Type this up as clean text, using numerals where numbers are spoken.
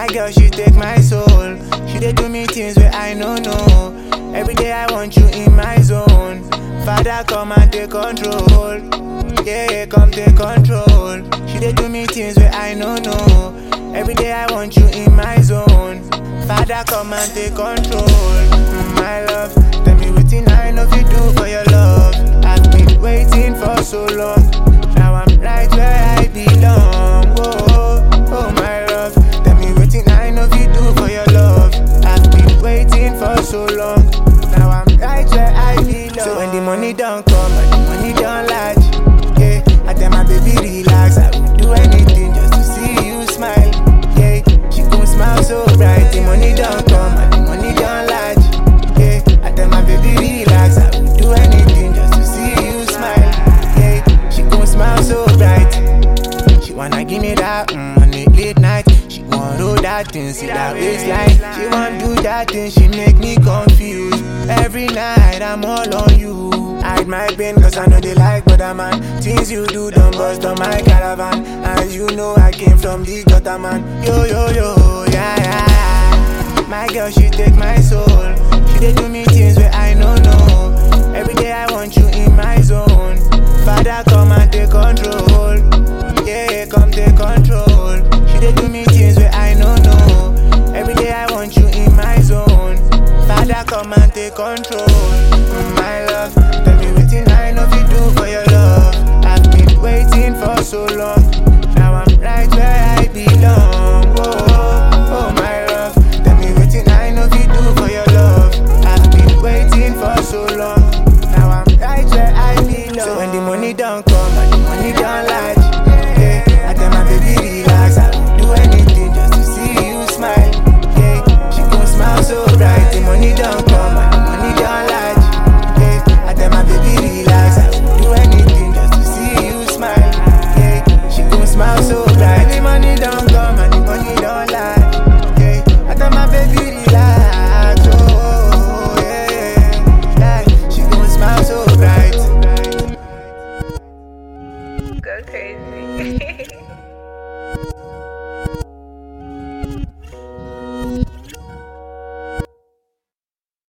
My girl, she take my soul. She dey do me things where I no know. Every day I want you in my zone. Father, come and take control. Yeah, come take control. She dey do me things where I no know. Every day I want you in my zone. Father, come and take control. My love, tell me wetin I know fi do for your love. I've been waiting for so long. Now I'm right where I belong. Oh, oh my love, tell me wetin I know fi do for your love. I've been waiting for so long. Now I'm right where I belong. So when the money don't come and the money don't lodge, yeah, I tell my baby relax. I will do anything just to see you smile. Yeah, she gon' smile so bright. The money don't come and the money don't lodge. Yeah, I tell my baby relax. I will do anything just to see you smile. Yeah, she gon' smile so bright. She wanna give me that on the late night. She want all that thing, see that waistline. She want do that thing, she make me confused. Every night I'm all on you. Hide my pain cause I know they like brother man. Things you do don't bust on my caravan. As you know I came from the gutter man. Yo yo yo, yeah yeah. My girl she take my soul. She dey do me things where I no know. Every day I want you in my zone. Father come and take control. Yeah, come take control. She dey do me things where I no know. Every day I want you in my zone. Father come and take control. My love, tell me wetin I know fi do for your love. I've been waiting for so long.